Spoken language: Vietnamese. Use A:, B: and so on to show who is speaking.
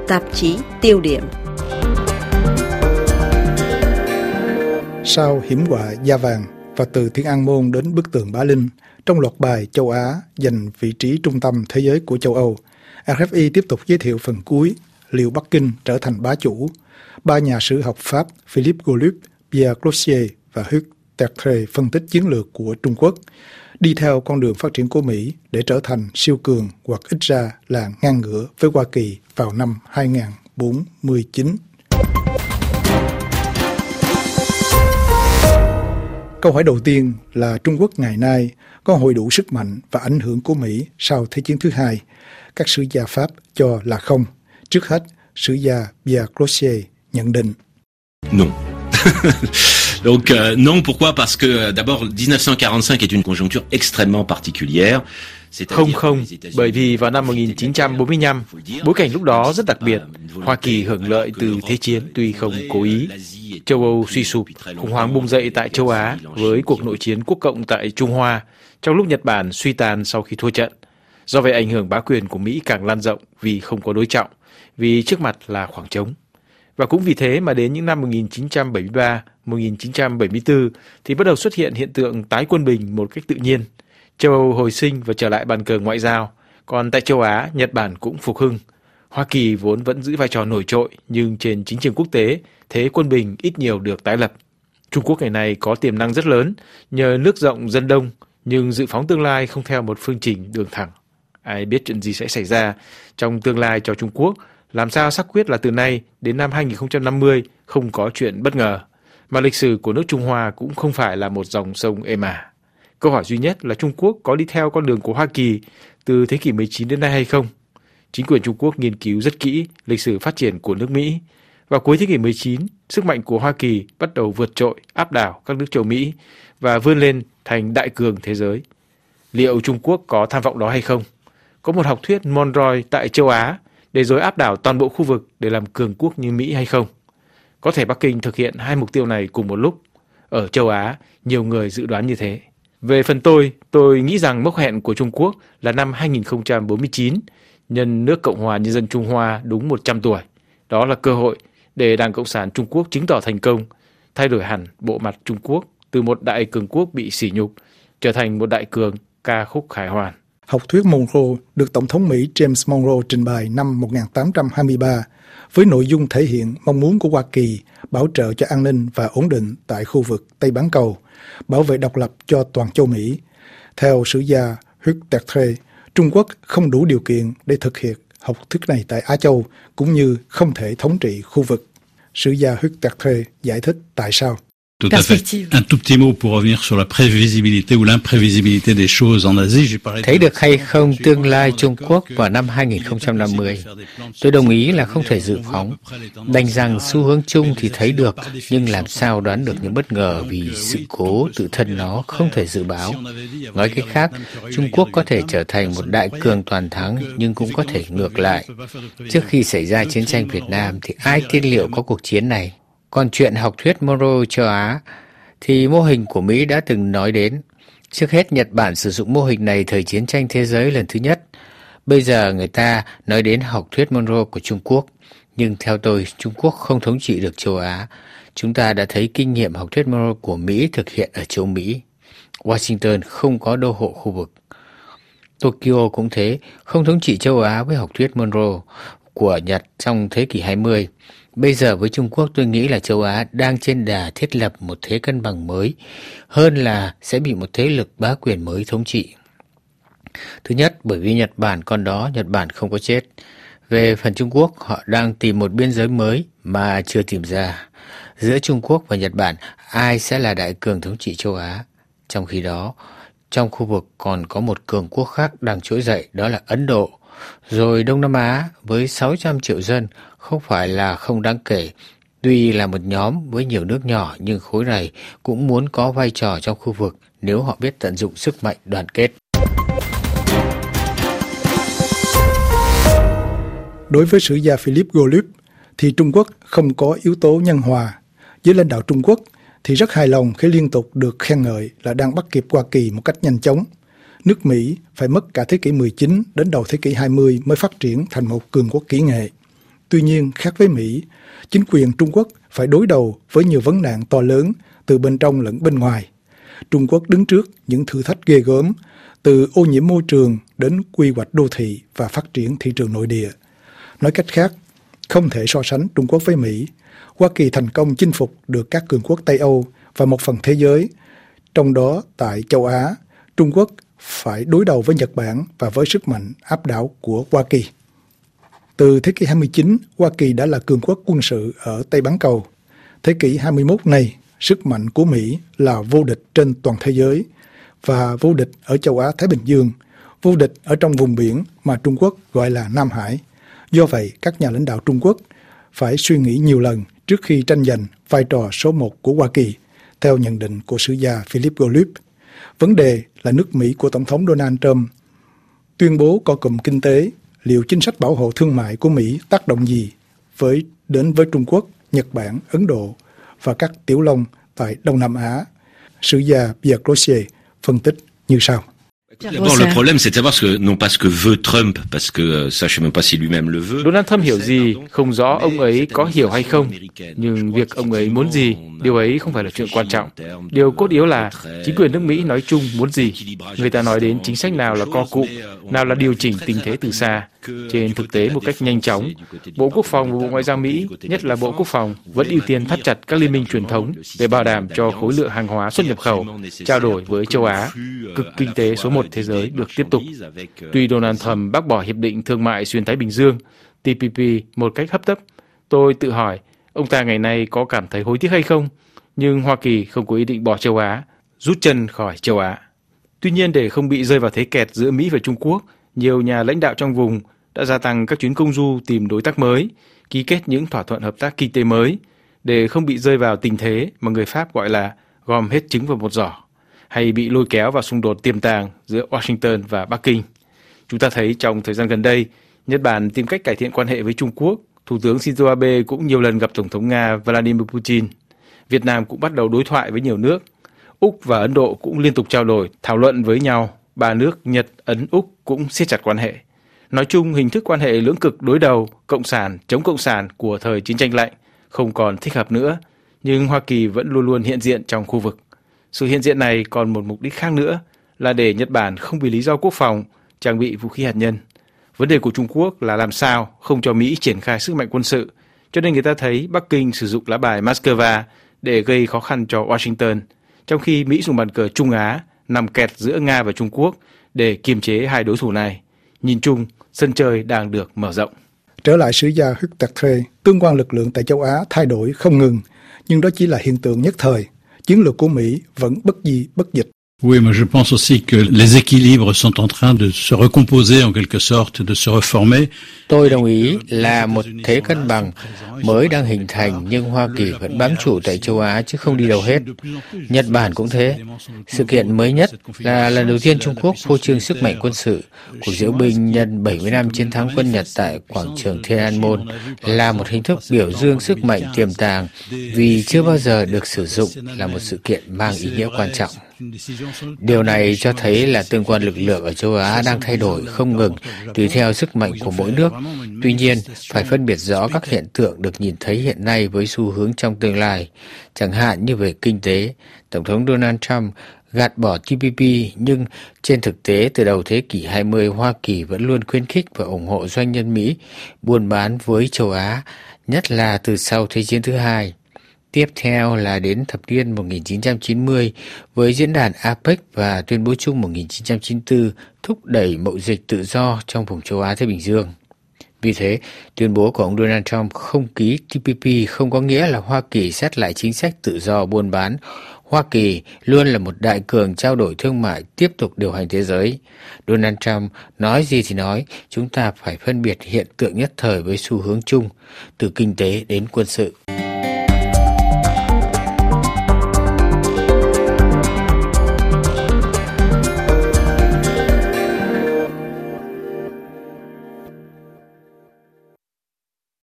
A: tạp chí Tiêu điểm.
B: Sau hiểm họa da vàng và từ Thiên An Môn đến bức tường Bá Linh, trong loạt bài châu Á giành vị trí trung tâm thế giới của châu Âu, RFI tiếp tục giới thiệu phần cuối liệu Bắc Kinh trở thành bá chủ. Ba nhà sử học Pháp Philippe Golup, Pierre Cloutier và Hugues Tertre phân tích chiến lược của Trung Quốc đi theo con đường phát triển của Mỹ để trở thành siêu cường hoặc ít ra là ngang ngửa với Hoa Kỳ vào năm 2049. Câu hỏi đầu tiên là Trung Quốc ngày nay có hội đủ sức mạnh và ảnh hưởng của Mỹ sau Thế chiến thứ hai? Các sử gia Pháp cho là không. Trước hết, sử gia Pierre Cloutier nhận định.
C: Non. Donc non, pourquoi? Parce que d'abord 1945 est une conjoncture extrêmement particulière.
D: Không, bởi vì vào năm 1945, bối cảnh lúc đó rất đặc biệt. Hoa Kỳ hưởng lợi từ Thế chiến tuy không cố ý. Châu Âu suy sụp, khủng hoảng bùng dậy tại châu Á với cuộc nội chiến quốc cộng tại Trung Hoa, trong lúc Nhật Bản suy tàn sau khi thua trận. Do vậy ảnh hưởng bá quyền của Mỹ càng lan rộng vì không có đối trọng, vì trước mặt là khoảng trống. Và cũng vì thế mà đến những năm 1973, 1974 thì bắt đầu xuất hiện hiện tượng tái quân bình một cách tự nhiên. Châu Âu hồi sinh và trở lại bàn cờ ngoại giao, còn tại châu Á, Nhật Bản cũng phục hưng. Hoa Kỳ vốn vẫn giữ vai trò nổi trội, nhưng trên chính trường quốc tế, thế quân bình ít nhiều được tái lập. Trung Quốc ngày nay có tiềm năng rất lớn, nhờ nước rộng dân đông, nhưng dự phóng tương lai không theo một phương trình đường thẳng. Ai biết chuyện gì sẽ xảy ra trong tương lai cho Trung Quốc, làm sao xác quyết là từ nay đến năm 2050 không có chuyện bất ngờ. Mà lịch sử của nước Trung Hoa cũng không phải là một dòng sông êm ả. Câu hỏi duy nhất là Trung Quốc có đi theo con đường của Hoa Kỳ từ thế kỷ 19 đến nay hay không? Chính quyền Trung Quốc nghiên cứu rất kỹ lịch sử phát triển của nước Mỹ. Vào cuối thế kỷ 19, sức mạnh của Hoa Kỳ bắt đầu vượt trội, áp đảo các nước châu Mỹ và vươn lên thành đại cường thế giới. Liệu Trung Quốc có tham vọng đó hay không? Có một học thuyết Monroe tại châu Á để rồi áp đảo toàn bộ khu vực để làm cường quốc như Mỹ hay không? Có thể Bắc Kinh thực hiện hai mục tiêu này cùng một lúc. Ở châu Á, nhiều người dự đoán như thế. Về phần tôi nghĩ rằng mốc hẹn của Trung Quốc là năm 2049, nhân nước Cộng hòa Nhân dân Trung Hoa đúng 100 tuổi. Đó là cơ hội để Đảng Cộng sản Trung Quốc chứng tỏ thành công, thay đổi hẳn bộ mặt Trung Quốc từ một đại cường quốc bị sỉ nhục, trở thành một đại cường ca khúc khải hoàn.
B: Học thuyết Monroe được Tổng thống Mỹ James Monroe trình bày năm 1823 với nội dung thể hiện mong muốn của Hoa Kỳ bảo trợ cho an ninh và ổn định tại khu vực Tây Bán Cầu, bảo vệ độc lập cho toàn châu Mỹ. Theo sử gia Hugues Tertre, Trung Quốc không đủ điều kiện để thực hiện học thuyết này tại Á Châu, cũng như không thể thống trị khu vực. Sử gia Hugues Tertre giải thích tại sao.
E: Tout à fait. Un tout petit mot pour revenir sur la prévisibilité ou l'imprévisibilité des choses en Asie.
F: Thấy được hay không tương lai Trung Quốc vào năm 2050? Tôi đồng ý là không thể dự phóng. Đành rằng xu hướng chung thì thấy được, nhưng làm sao đoán được những bất ngờ vì sự cố tự thân nó không thể dự báo. Nói cách khác, Trung Quốc có thể trở thành một đại cường toàn thắng, nhưng cũng có thể ngược lại. Trước khi xảy ra chiến tranh Việt Nam thì ai tiên liệu có cuộc chiến này? Còn chuyện học thuyết Monroe châu Á thì mô hình của Mỹ đã từng nói đến. Trước hết Nhật Bản sử dụng mô hình này thời chiến tranh thế giới lần thứ nhất. Bây giờ người ta nói đến học thuyết Monroe của Trung Quốc. Nhưng theo tôi, Trung Quốc không thống trị được châu Á. Chúng ta đã thấy kinh nghiệm học thuyết Monroe của Mỹ thực hiện ở châu Mỹ. Washington không có đô hộ khu vực. Tokyo cũng thế, không thống trị châu Á với học thuyết Monroe của Nhật trong thế kỷ 20. Bây giờ với Trung Quốc tôi nghĩ là châu Á đang trên đà thiết lập một thế cân bằng mới, hơn là sẽ bị một thế lực bá quyền mới thống trị. Thứ nhất, bởi vì Nhật Bản còn đó, Nhật Bản không có chết. Về phần Trung Quốc, họ đang tìm một biên giới mới mà chưa tìm ra. Giữa Trung Quốc và Nhật Bản, ai sẽ là đại cường thống trị châu Á? Trong khi đó, trong khu vực còn có một cường quốc khác đang trỗi dậy, đó là Ấn Độ. Rồi Đông Nam Á với 600 triệu dân không phải là không đáng kể. Tuy là một nhóm với nhiều nước nhỏ nhưng khối này cũng muốn có vai trò trong khu vực nếu họ biết tận dụng sức mạnh đoàn kết.
B: Đối với sử gia Philippe Golup thì Trung Quốc không có yếu tố nhân hòa. Với lãnh đạo Trung Quốc thì rất hài lòng khi liên tục được khen ngợi là đang bắt kịp Hoa Kỳ một cách nhanh chóng. Nước Mỹ phải mất cả thế kỷ 19 đến đầu thế kỷ 20 mới phát triển thành một cường quốc kỹ nghệ. Tuy nhiên, khác với Mỹ, chính quyền Trung Quốc phải đối đầu với nhiều vấn nạn to lớn từ bên trong lẫn bên ngoài. Trung Quốc đứng trước những thử thách ghê gớm, từ ô nhiễm môi trường đến quy hoạch đô thị và phát triển thị trường nội địa. Nói cách khác, không thể so sánh Trung Quốc với Mỹ. Hoa Kỳ thành công chinh phục được các cường quốc Tây Âu và một phần thế giới. Trong đó, tại châu Á, Trung Quốc phải đối đầu với Nhật Bản và với sức mạnh áp đảo của Hoa Kỳ. Từ thế kỷ 29, Hoa Kỳ đã là cường quốc quân sự ở Tây Bán Cầu. Thế kỷ 21 này, sức mạnh của Mỹ là vô địch trên toàn thế giới và vô địch ở châu Á-Thái Bình Dương, vô địch ở trong vùng biển mà Trung Quốc gọi là Nam Hải. Do vậy, các nhà lãnh đạo Trung Quốc phải suy nghĩ nhiều lần trước khi tranh giành vai trò số 1 của Hoa Kỳ, theo nhận định của sử gia Philip Gottlieb. Vấn đề là nước Mỹ của Tổng thống Donald Trump tuyên bố co cụm kinh tế, liệu chính sách bảo hộ thương mại của Mỹ tác động gì đến với Trung Quốc, Nhật Bản, Ấn Độ và các tiểu long tại Đông Nam Á? Sử gia Pierre Crozier phân tích như sau.
C: D'abord, le problème, c'est de savoir non pas ce que veut Trump, parce que ça, je sais même pas si lui-même le veut.
D: Donald Trump hiểu gì, không rõ ông ấy có hiểu hay không, nhưng việc ông ấy muốn gì, điều ấy không phải là chuyện quan trọng. Điều cốt yếu là chính quyền nước Mỹ nói chung muốn gì. Người ta nói đến chính sách nào là co cụm, nào là điều chỉnh tình thế từ xa. Trên thực tế một cách nhanh chóng, Bộ Quốc phòng và Bộ Ngoại giao Mỹ, nhất là Bộ Quốc phòng, vẫn ưu tiên thắt chặt các liên minh truyền thống để bảo đảm cho khối lượng hàng hóa xuất nhập khẩu, trao đổi với châu Á, cực kinh tế số 1 thế giới được tiếp tục. Tuy Donald Trump bác bỏ Hiệp định Thương mại Xuyên Thái Bình Dương, TPP, một cách hấp tấp, tôi tự hỏi, ông ta ngày nay có cảm thấy hối tiếc hay không? Nhưng Hoa Kỳ không có ý định bỏ châu Á, rút chân khỏi châu Á. Tuy nhiên, để không bị rơi vào thế kẹt giữa Mỹ và Trung Quốc, nhiều nhà lãnh đạo trong vùng đã gia tăng các chuyến công du tìm đối tác mới, ký kết những thỏa thuận hợp tác kinh tế mới, để không bị rơi vào tình thế mà người Pháp gọi là gom hết trứng vào một giỏ, hay bị lôi kéo vào xung đột tiềm tàng giữa Washington và Bắc Kinh. Chúng ta thấy trong thời gian gần đây, Nhật Bản tìm cách cải thiện quan hệ với Trung Quốc, Thủ tướng Shinzo Abe cũng nhiều lần gặp Tổng thống Nga Vladimir Putin. Việt Nam cũng bắt đầu đối thoại với nhiều nước. Úc và Ấn Độ cũng liên tục trao đổi, thảo luận với nhau. Ba nước Nhật, Ấn, Úc cũng siết chặt quan hệ. Nói chung, hình thức quan hệ lưỡng cực đối đầu, cộng sản chống cộng sản của thời chiến tranh lạnh không còn thích hợp nữa, nhưng Hoa Kỳ vẫn luôn luôn hiện diện trong khu vực. Sự hiện diện này còn một mục đích khác nữa là để Nhật Bản không vì lý do quốc phòng trang bị vũ khí hạt nhân. Vấn đề của Trung Quốc là làm sao không cho Mỹ triển khai sức mạnh quân sự, cho nên người ta thấy Bắc Kinh sử dụng lá bài Moscow để gây khó khăn cho Washington, trong khi Mỹ dùng bàn cờ Trung Á nằm kẹt giữa Nga và Trung Quốc để kiềm chế hai đối thủ này. Nhìn chung, sân chơi đang được mở rộng.
B: Trở lại sử gia Hucktertre, tương quan lực lượng tại châu Á thay đổi không ngừng, nhưng đó chỉ là hiện tượng nhất thời. Chiến lược của Mỹ vẫn bất di bất dịch.
E: Oui, mais je pense aussi que les équilibres sont en train de se recomposer en quelque sorte, de se reformer.
F: Tôi đồng ý là một thế cân bằng mới đang hình thành, nhưng Hoa Kỳ vẫn bám trụ tại châu Á chứ không đi đâu hết. Nhật Bản cũng thế. Sự kiện mới nhất là lần đầu tiên Trung Quốc phô trương sức mạnh quân sự. Cuộc diễu binh nhân 70 năm chiến thắng quân Nhật tại quảng trường Thiên An Môn là một hình thức biểu dương sức mạnh tiềm tàng vì chưa bao giờ được sử dụng, là một sự kiện mang ý nghĩa quan trọng. Điều này cho thấy là tương quan lực lượng ở châu Á đang thay đổi không ngừng tùy theo sức mạnh của mỗi nước. Tuy nhiên, phải phân biệt rõ các hiện tượng được nhìn thấy hiện nay với xu hướng trong tương lai. Chẳng hạn như về kinh tế, Tổng thống Donald Trump gạt bỏ TPP, nhưng trên thực tế từ đầu thế kỷ 20, Hoa Kỳ vẫn luôn khuyến khích và ủng hộ doanh nhân Mỹ buôn bán với châu Á, nhất là từ sau Thế chiến thứ hai. Tiếp theo là đến thập niên 1990 với diễn đàn APEC và tuyên bố chung 1994 thúc đẩy mậu dịch tự do trong vùng châu Á-Thái Bình Dương. Vì thế, tuyên bố của ông Donald Trump không ký TPP không có nghĩa là Hoa Kỳ xét lại chính sách tự do buôn bán. Hoa Kỳ luôn là một đại cường trao đổi thương mại tiếp tục điều hành thế giới. Donald Trump nói gì thì nói, chúng ta phải phân biệt hiện tượng nhất thời với xu hướng chung, từ kinh tế đến quân sự.